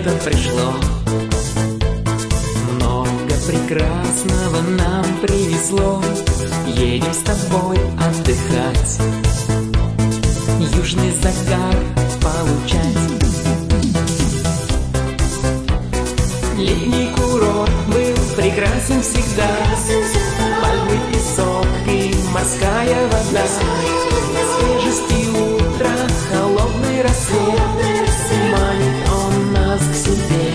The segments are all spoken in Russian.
лето пришло, много прекрасного нам привезло. Едем с тобой отдыхать, южный загар получать. Летний курорт был прекрасен всегда, пальмы, песок и морская вода, свежести утра, холодный рассвет, манит он нас к себе.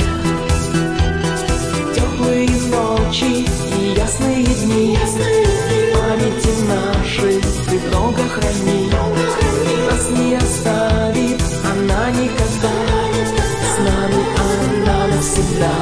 Теплые ночи и ясные дни, памяти нашей ты долго храни. Нас не оставит она никогда, с нами она навсегда.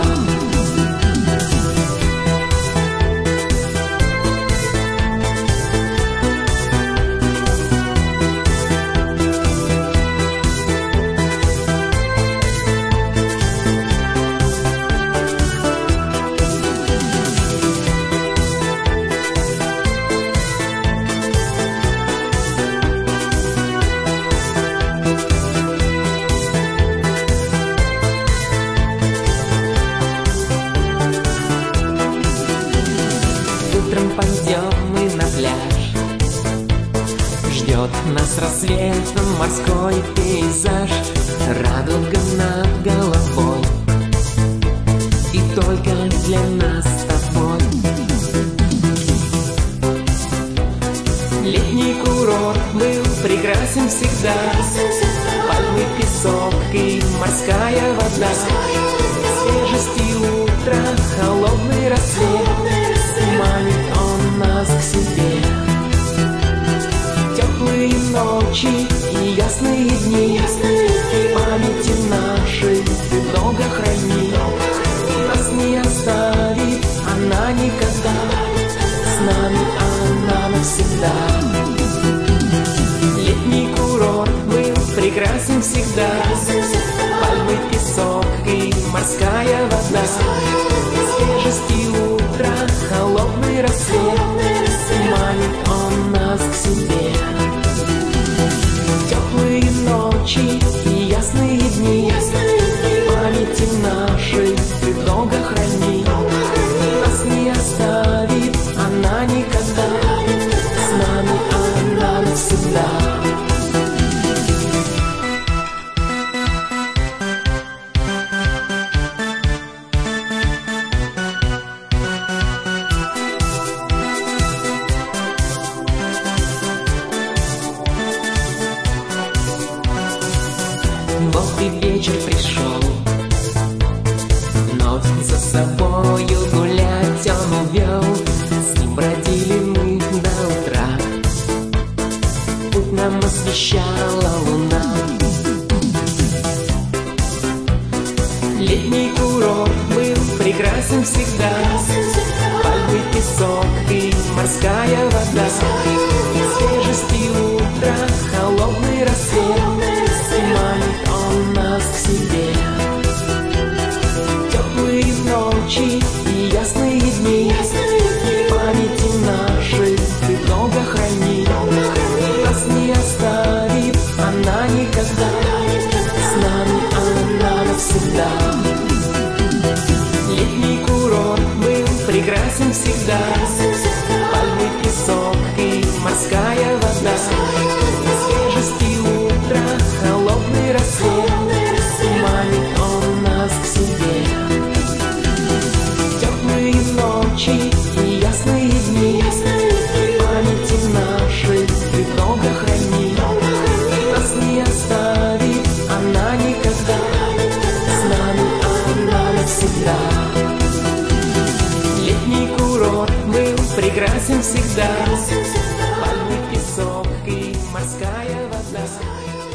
Утром пойдем мы на пляж, ждет нас рассветом морской пейзаж, радуга над головой, и только для нас с тобой. Летний курорт был прекрасен всегда, пальмы, песок и морская вода, свежести утра, холодный рассвет, манит он нас к себе. Теплые ночи и ясные дни, памяти нашей ты долго храни. Нас не оставит она никогда, с нами она навсегда. Летний курорт был прекрасен всегда, пальмы, песок и морская вода, свежести утра, холодный рассвет, манит он нас к себе. Теплые ночи и ясные дни, памяти нашей ты долго храни. Нас не оставит она никогда, с нами она навсегда. Вот и вечер пришел, вновь за собою гулять он увел. С ним бродили мы до утра, путь нам освещала луна. Летний курорт был прекрасен всегда, пальмы, песок и морская вода, свежести утра, холодный рассвет, манит он нас к себе. Теплые ночи и ясные дни, памяти нашей ты долго храни. Нас не оставит она никогда, с нами она навсегда. Летний курорт был прекрасен всегда, пальмы, песок и морская вода, свежести утра, холодный рассвет, манит он нас к себе. Теплые ночи и ясные дни, памяти нашей ты долго храни. Нас не оставит она никогда, с нами она навсегда. Летний курорт был прекрасен всегда, пальмы, песок и морская вода.